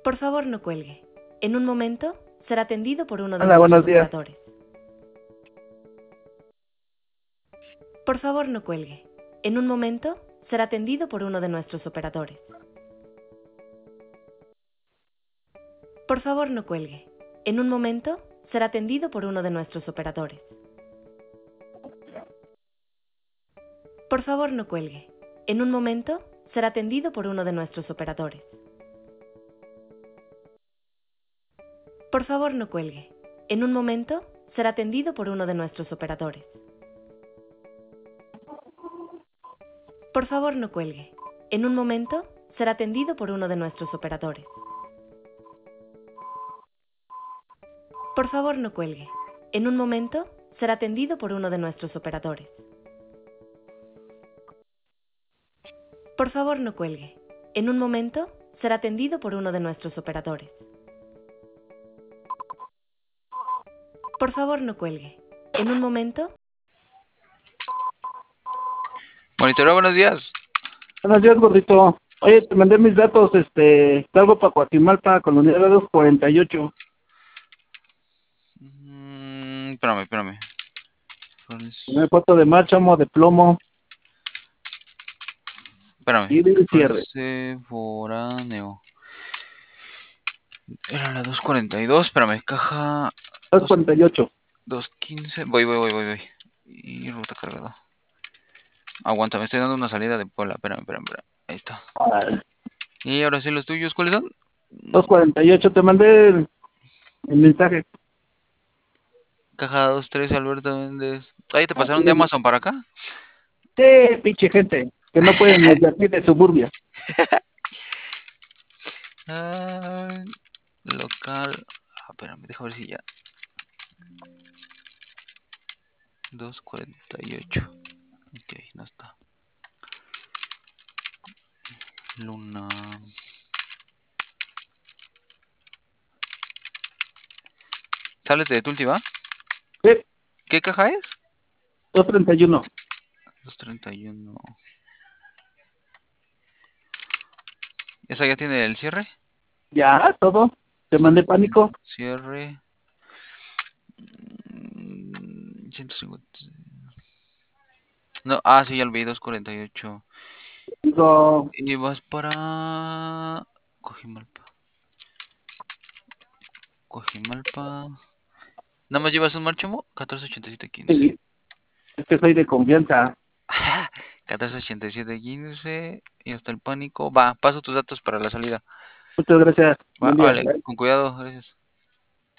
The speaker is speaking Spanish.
Por favor, no cuelgue. En un momento será atendido por uno de Hola, nuestros buenos días. operadores. Por favor, no cuelgue. En un momento será atendido por uno de nuestros operadores. Por favor, no cuelgue. En un momento será atendido por uno de nuestros operadores. Por favor, no cuelgue. En un momento será atendido por uno de nuestros operadores. Por favor, no cuelgue. En un momento será atendido por uno de nuestros operadores. Por favor, no cuelgue. En un momento será atendido por uno de nuestros operadores. Por favor, no cuelgue. En un momento será atendido por uno de nuestros operadores. Por favor, no cuelgue. En un momento será atendido por uno de nuestros operadores. Por favor, no cuelgue. En un momento. Monitoreo, buenos días. Buenos días, gordito. Oye, te mandé mis datos, salgo para Coajimalpa con la unidad 248. Espérame. Una foto de marcha, mo de plomo Espérame. y de cierre. Foráneo. Era la 242. Espérame, caja 248. 215. Voy. Y ruta cargada. Aguanta, me estoy dando una salida de Puebla. Espérame. Ahí está. Y ahora sí, los tuyos, ¿cuáles son? 248, te mandé el mensaje. Caja 23, Alberto Méndez. Ahí te pasaron de Así Amazon para acá. es, pinche gente, que no pueden desde aquí de suburbia. Local. Espérame, deja ver si ya. 248. Ok, no está. Luna. ¿Sales de Tulti, va? Sí, ¿Qué caja es? 231. 231. ¿Esa ya tiene el cierre? Ya, todo. Te mandé pánico. Cierre. 150. No, sí, ya lo vi, 248. Digo, Y vas para Cojimalpa. ¿Nada más llevas un marchomo? 148715. sí, es que soy de confianza. 148715. Y hasta el pánico. Va, paso tus datos para la salida. Muchas gracias. Va, Buen día. vale, con cuidado, gracias.